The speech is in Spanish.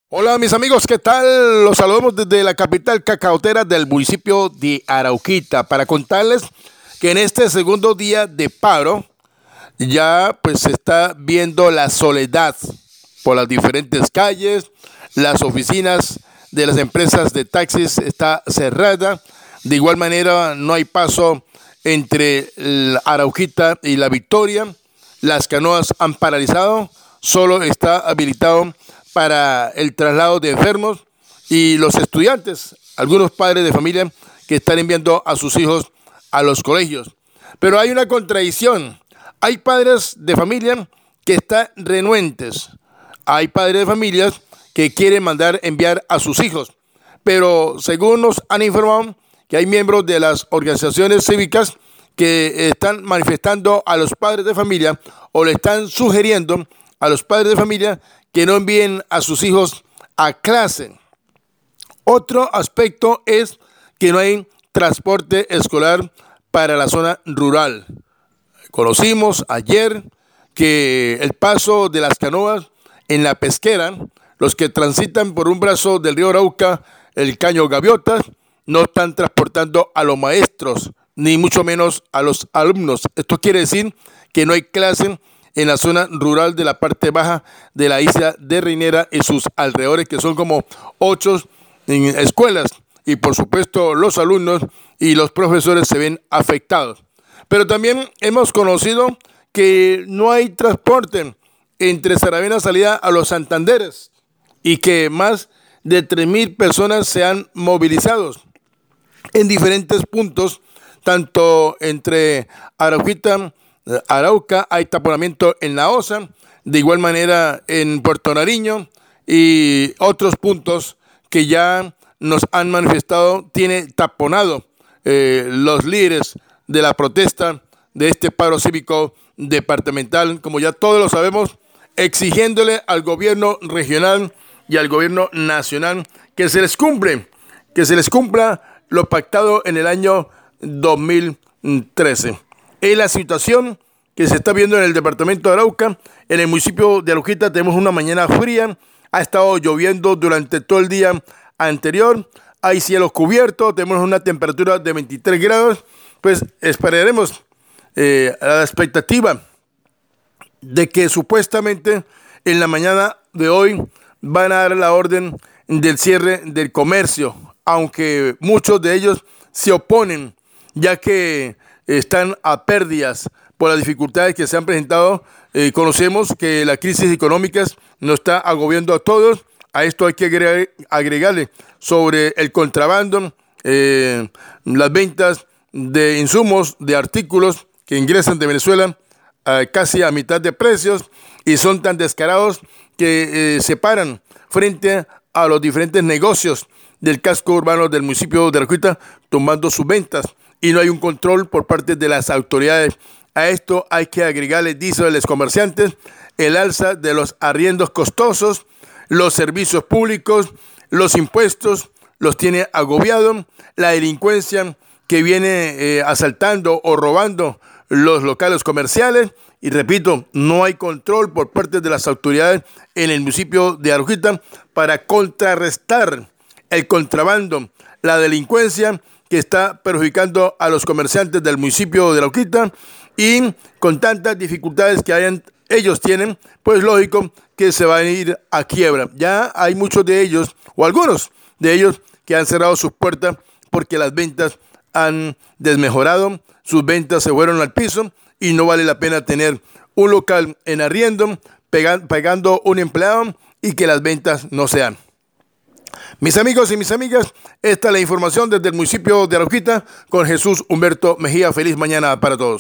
Hola mis amigos, ¿qué tal? Los saludamos desde la capital cacaotera del municipio de Arauquita para contarles que en este segundo día de paro ya pues se está viendo la soledad por las diferentes calles, las oficinas de las empresas de taxis está cerrada, de igual manera no hay paso entre la Arauquita y la Victoria, las canoas han paralizado, solo está habilitado para el traslado de enfermos y los estudiantes, algunos padres de familia que están enviando a sus hijos a los colegios. Pero hay una contradicción, hay padres de familia que están renuentes, hay padres de familias que quieren enviar a sus hijos, pero según nos han informado que hay miembros de las organizaciones cívicas que están manifestando a los padres de familia o le están sugiriendo a los padres de familia que no envíen a sus hijos a clase. Otro aspecto es que no hay transporte escolar para la zona rural. Conocimos ayer que el paso de las canoas en la pesquera, los que transitan por un brazo del río Arauca, el Caño Gaviotas, no están transportando a los maestros, ni mucho menos a los alumnos. Esto quiere decir que no hay clase en la zona rural de la parte baja de la isla de Reinera y sus alrededores, que son como 8 escuelas, y por supuesto los alumnos y los profesores se ven afectados. Pero también hemos conocido que no hay transporte entre Saravena salida a los Santanderes y que más de 3.000 personas se han movilizado en diferentes puntos, tanto entre Arauca, hay taponamiento en La Osa, de igual manera en Puerto Nariño y otros puntos que ya nos han manifestado, tiene taponado los líderes de la protesta de este paro cívico departamental, como ya todos lo sabemos, exigiéndole al gobierno regional y al gobierno nacional que se les cumpla lo pactado en el año 2013. Es la situación que se está viendo en el departamento de Arauca. En el municipio de Arauquita tenemos una mañana fría, ha estado lloviendo durante todo el día anterior, hay cielos cubiertos, tenemos una temperatura de 23 grados, pues esperaremos a la expectativa de que supuestamente en la mañana de hoy van a dar la orden del cierre del comercio, aunque muchos de ellos se oponen, ya que están a pérdidas por las dificultades que se han presentado. Conocemos que la crisis económica nos está agobiando a todos. A esto hay que agregarle sobre el contrabando, las ventas de insumos, de artículos que ingresan de Venezuela casi a mitad de precios y son tan descarados que se paran frente a los diferentes negocios del casco urbano del municipio de Arauquita, tomando sus ventas, y no hay un control por parte de las autoridades. A esto hay que agregarle, dice los comerciantes, el alza de los arriendos costosos, los servicios públicos, los impuestos, los tiene agobiados, la delincuencia que viene asaltando o robando los locales comerciales, y repito, no hay control por parte de las autoridades en el municipio de Arauquita para contrarrestar el contrabando, la delincuencia que está perjudicando a los comerciantes del municipio de Arauquita, y con tantas dificultades que ellos tienen, pues lógico que se van a ir a quiebra. Ya hay muchos de ellos, o algunos de ellos, que han cerrado sus puertas porque las ventas han desmejorado, sus ventas se fueron al piso y no vale la pena tener un local en arriendo, pagando un empleado y que las ventas no sean. Mis amigos y mis amigas, esta es la información desde el municipio de Arauquita con Jesús Humberto Mejía. Feliz mañana para todos.